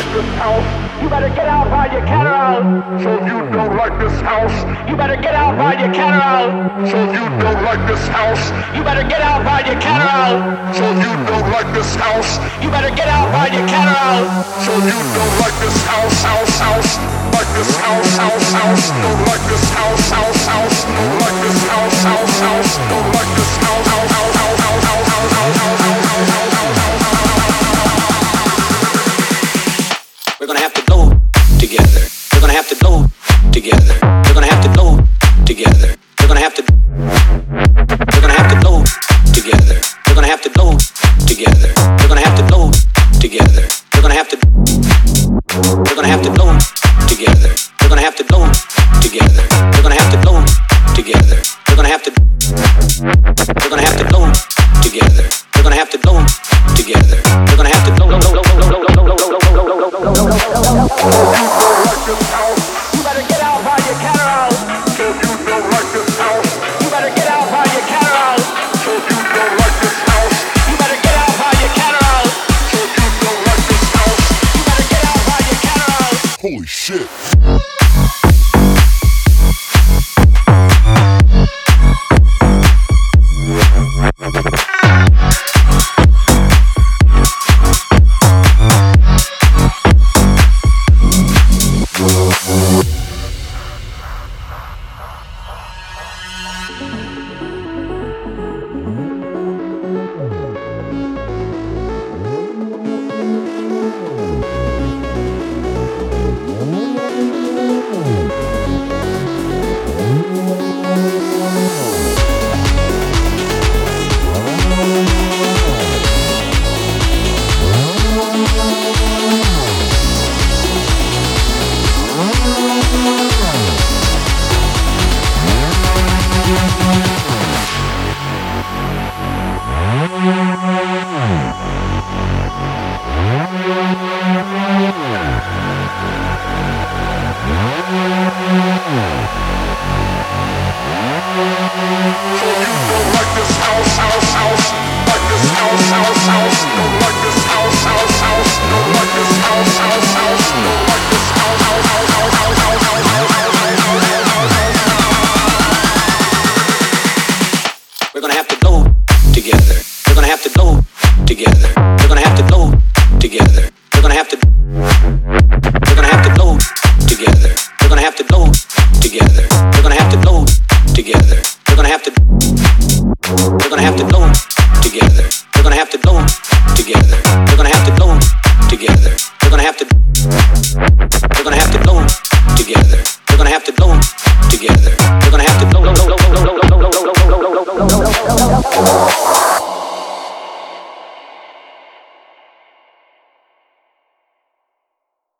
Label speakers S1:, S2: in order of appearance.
S1: like this house, you better get out while you can out. So you don't like this house, you better get out while you can out. So you don't like this house, you better get out while you can out. So you don't like this house, you better get out while you can out. So you don't like this house, like this house, don't like this house, don't like this house, don't like this house,
S2: We're gonna have to go together. We're gonna have to go together. We're gonna have to go together. We're gonna have to. We're gonna have to go together. We're gonna have to go together. We're gonna have to go together. We're gonna have to. We're gonna have to go together. We're gonna have to go together. We're gonna have to go together. We're gonna have to. We're gonna have to go together. We're gonna have to go together. We're gonna have to go.
S1: You better get out while you can out. So you don't like this house, you better get out while you can out. So you don't like this house, you better get out while you can out. So you don't like this house, you better get out while you can out.
S3: Holy shit.
S2: We're gonna have to go together. We're gonna have to go together. We're gonna have to go together. We're gonna have to. We're gonna have to go together. We're gonna have to go